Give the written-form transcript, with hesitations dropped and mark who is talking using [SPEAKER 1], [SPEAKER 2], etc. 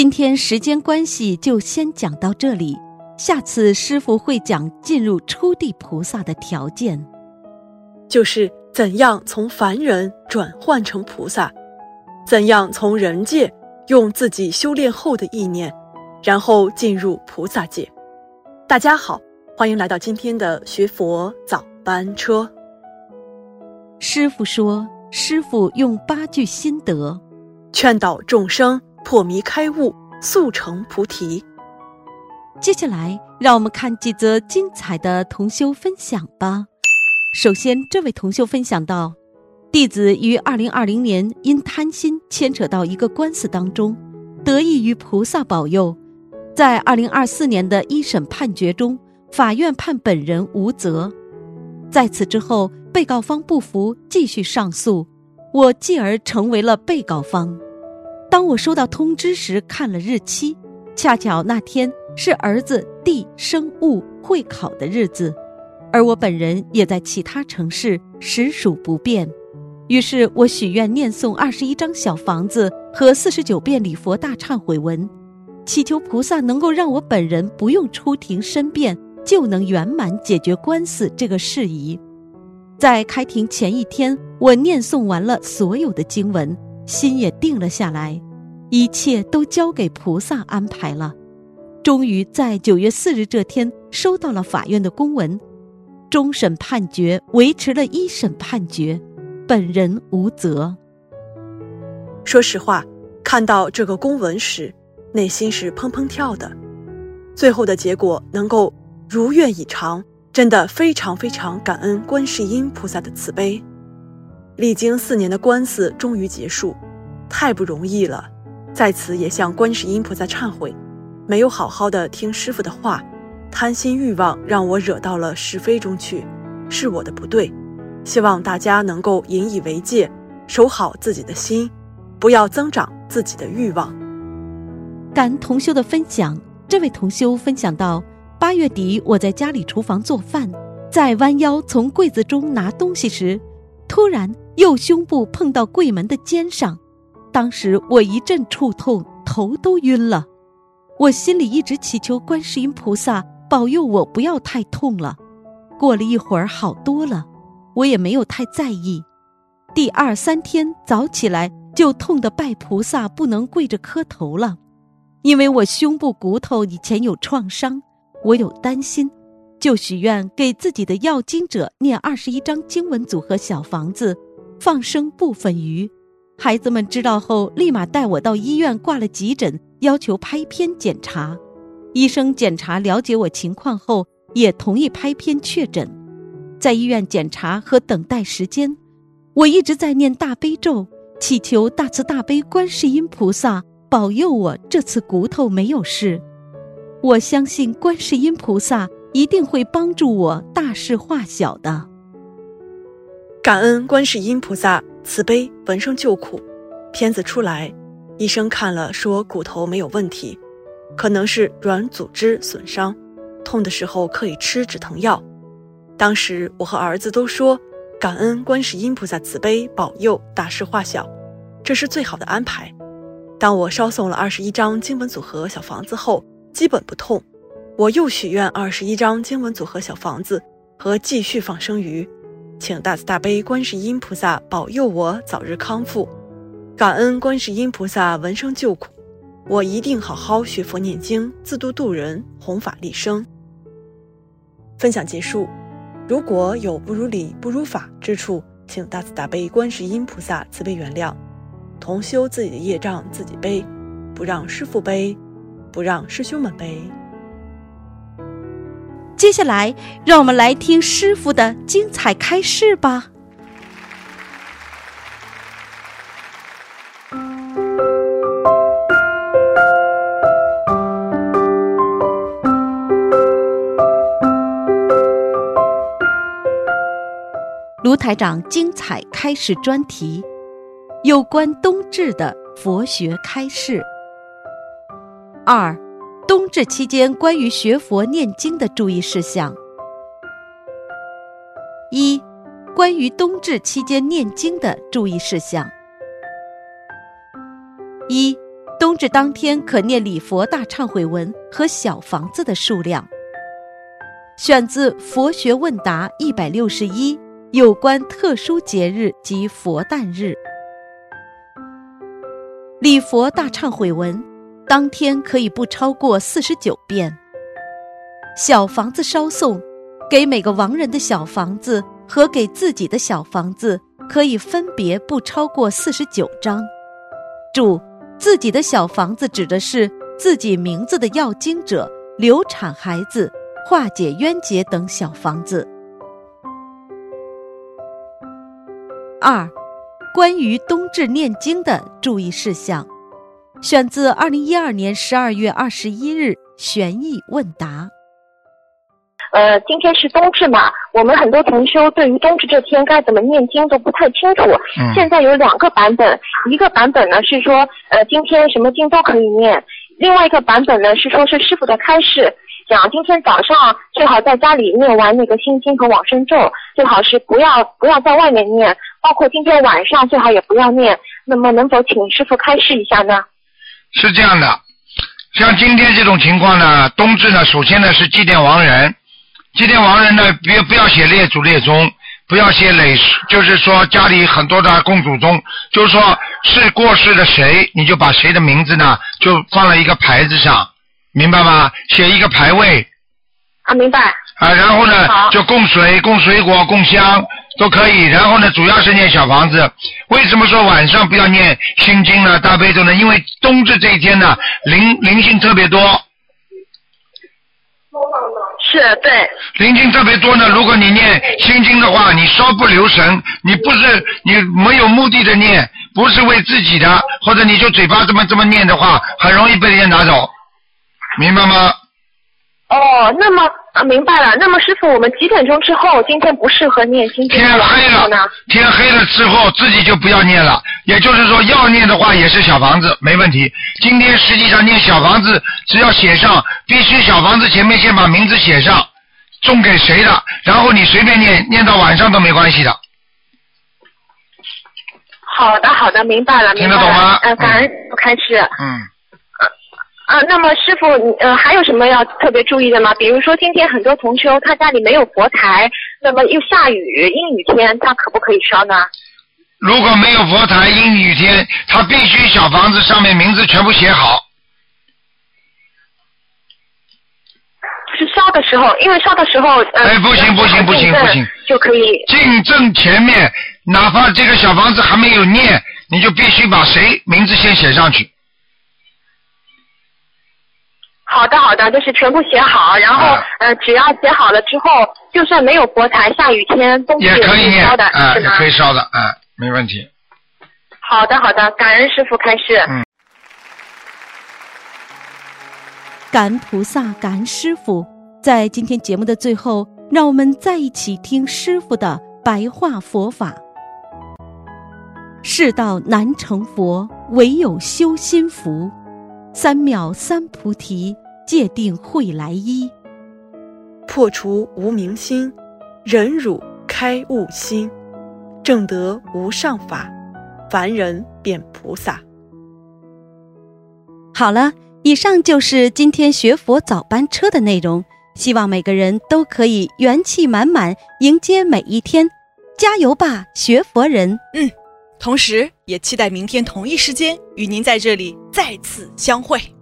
[SPEAKER 1] 今天时间关系就先讲到这里，下次师父会讲进入初地菩萨的条件，
[SPEAKER 2] 就是怎样从凡人转换成菩萨，怎样从人界用自己修炼后的意念，然后进入菩萨界。大家好，欢迎来到今天的学佛早班车。
[SPEAKER 1] 师父说，师父用8句心得
[SPEAKER 2] 劝导众生破迷开悟，速成菩提。
[SPEAKER 1] 接下来让我们看几则精彩的同修分享吧。首先，这位同修分享到，弟子于2020年因贪心牵扯到一个官司当中，得益于菩萨保佑，在2024年的一审判决中，法院判本人无责。在此之后，被告方不服，继续上诉，我继而成为了被告方。当我收到通知时，看了日期，恰巧那天是儿子弟生物会考的日子，而我本人也在其他城市，实属不便。于是我许愿念诵21张小房子和49遍礼佛大忏悔文，祈求菩萨能够让我本人不用出庭申辩，就能圆满解决官司这个事宜。在开庭前一天，我念诵完了所有的经文，心也定了下来，一切都交给菩萨安排了。终于在9月4日这天收到了法院的公文，终审判决维持了一审判决，本人无责。
[SPEAKER 2] 说实话，看到这个公文时，内心是砰砰跳的。最后的结果能够如愿以偿，真的非常非常感恩观世音菩萨的慈悲。历经4年的官司终于结束，太不容易了。在此也向观世音菩萨忏悔，没有好好的听师父的话，贪心欲望让我惹到了是非中去，是我的不对。希望大家能够引以为戒，守好自己的心，不要增长自己的欲望。
[SPEAKER 1] 感恩同修的分享，这位同修分享到，8月底我在家里厨房做饭，在弯腰从柜子中拿东西时，突然右胸部碰到柜门的肩上，当时我一阵触痛，头都晕了。我心里一直祈求观世音菩萨保佑我不要太痛了。过了一会儿好多了，我也没有太在意。第2、3天早起来就痛得拜菩萨不能跪着磕头了，因为我胸部骨头以前有创伤，我有担心，就许愿给自己的要经者念21张经文组合小房子，放生部分鱼。孩子们知道后立马带我到医院挂了急诊，要求拍片检查。医生检查了解我情况后也同意拍片确诊。在医院检查和等待时间，我一直在念大悲咒，祈求大慈大悲观世音菩萨保佑我这次骨头没有事。我相信观世音菩萨一定会帮助我大事化小的。
[SPEAKER 2] 感恩观世音菩萨慈悲闻声救苦。片子出来，医生看了说骨头没有问题，可能是软组织损伤，痛的时候可以吃止疼药。当时我和儿子都说，感恩观世音菩萨慈悲保佑大事化小，这是最好的安排。当我烧送了21张经文组合小房子后，基本不痛。我又许愿21张经文组合小房子和继续放生鱼，请大慈大悲观世音菩萨保佑我早日康复。感恩观世音菩萨闻声救苦，我一定好好学佛念经，自度度人，弘法利生。分享结束。如果有不如理不如法之处，请大慈大悲观世音菩萨慈悲原谅。同修自己的业障自己背，不让师父背，不让师兄们背。
[SPEAKER 1] 接下来让我们来听师父的精彩开示吧。卢台长精彩开示专题，有关冬至的佛学开示。2、冬至期间关于学佛念经的注意事项。1、关于冬至期间念经的注意事项。1、冬至至当天可念礼佛大忏悔文和小房子的数量。选自《佛学问答》161，有关特殊节日及佛诞日。礼佛大忏悔文当天可以不超过49遍。小房子烧送，给每个亡人的小房子和给自己的小房子可以分别不超过49张。注：自己的小房子指的是自己名字的要经者、流产孩子、化解冤结等小房子。2. 关于冬至念经的注意事项，选自2012年12月21日玄义问答。
[SPEAKER 3] 今天是冬至嘛，我们很多同修对于冬至这天该怎么念经都不太清楚。现在有2个版本，一个版本呢是说，今天什么经都可以念，另外一个版本呢是说是师父的开示，讲今天早上最好在家里念完那个心经和往生咒，最好是不要在外面念，包括今天晚上最好也不要念。那么能否请师父开示一下呢？
[SPEAKER 4] 是这样的，像今天这种情况呢，冬至呢，首先呢是祭奠亡人。祭奠亡人呢，不要写列祖列宗，不要写累，就是说家里很多的供祖宗，就是说是过世的谁，你就把谁的名字呢，就放在一个牌子上，明白吗？写一个牌位。
[SPEAKER 3] 明白。
[SPEAKER 4] 然后呢，就供水、供水果、供香都可以。然后呢，主要是念小房子。为什么说晚上不要念心经呢、大悲咒呢？因为冬至这一天呢，灵性特别多。
[SPEAKER 3] 是，对。
[SPEAKER 4] 灵性特别多呢，如果你念心经的话，你稍不留神，你没有目的的念，不是为自己的，或者你就嘴巴这么念的话，很容易被人家拿走，明白吗？
[SPEAKER 3] 那么明白了。那么师父，我们几点钟之后今天不适合念心经？天
[SPEAKER 4] 黑了之后自己就不要念了，也就是说要念的话也是小房子没问题。今天实际上念小房子只要写上，必须小房子前面先把名字写上，送给谁的，然后你随便念到晚上都没关系的。
[SPEAKER 3] 好的，明白了。
[SPEAKER 4] 听得懂吗？
[SPEAKER 3] 感恩开始。那么师父，还有什么要特别注意的吗？比如说今天很多同修他家里没有佛台，那么又下雨，阴雨天，他可不可以烧呢？
[SPEAKER 4] 如果没有佛台，阴雨天，他必须小房子上面名字全部写好。
[SPEAKER 3] 是烧的时候，因为烧的时候，
[SPEAKER 4] 不行，
[SPEAKER 3] 就可以
[SPEAKER 4] 进正前面，哪怕这个小房子还没有念，你就必须把谁名字先写上去。
[SPEAKER 3] 好的，就是全部写好，然后只要写好了之后，就算没有佛台，下雨天冬至
[SPEAKER 4] 也可以念
[SPEAKER 3] 烧的，是吗？
[SPEAKER 4] 也可以烧的，没问题。
[SPEAKER 3] 好的，感恩师父开示。
[SPEAKER 1] 感恩菩萨，感恩师父。在今天节目的最后，让我们再一起听师父的白话佛法。世道难成佛，唯有修心福。3藐三菩提，戒定慧来依。
[SPEAKER 2] 破除无明心，忍辱开悟心，正得无上法，凡人变菩萨。
[SPEAKER 1] 好了，以上就是今天学佛早班车的内容，希望每个人都可以元气满满迎接每一天，加油吧，学佛人！
[SPEAKER 2] 同时也期待明天同一时间与您在这里再次相会。